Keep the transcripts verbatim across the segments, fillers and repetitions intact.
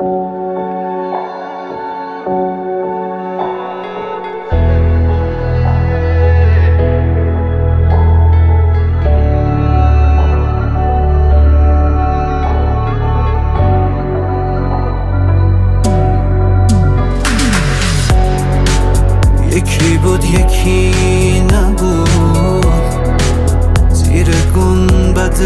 یکی بود یکی نبود، زیر گنبد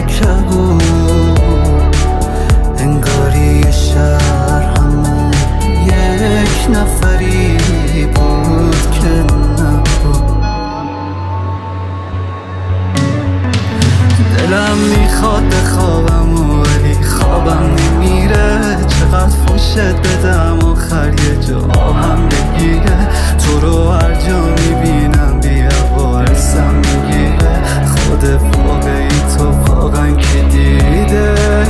کبود، انگاری شهر همون یک نفری بود که نبود. دلم میخواد بخوابم ولی خوابم نمیره، چقدر فوشت بدم آخر یه جا هم بگیره. تو رو هر جا میبینم بیا وارسم میگیره، خود واقعی تو واقعا که دیده.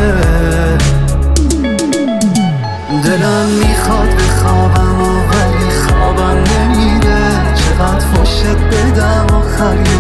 دلم میخواد بخوابم ولی خوابم نمیره، چقدر فوشت بدم آخر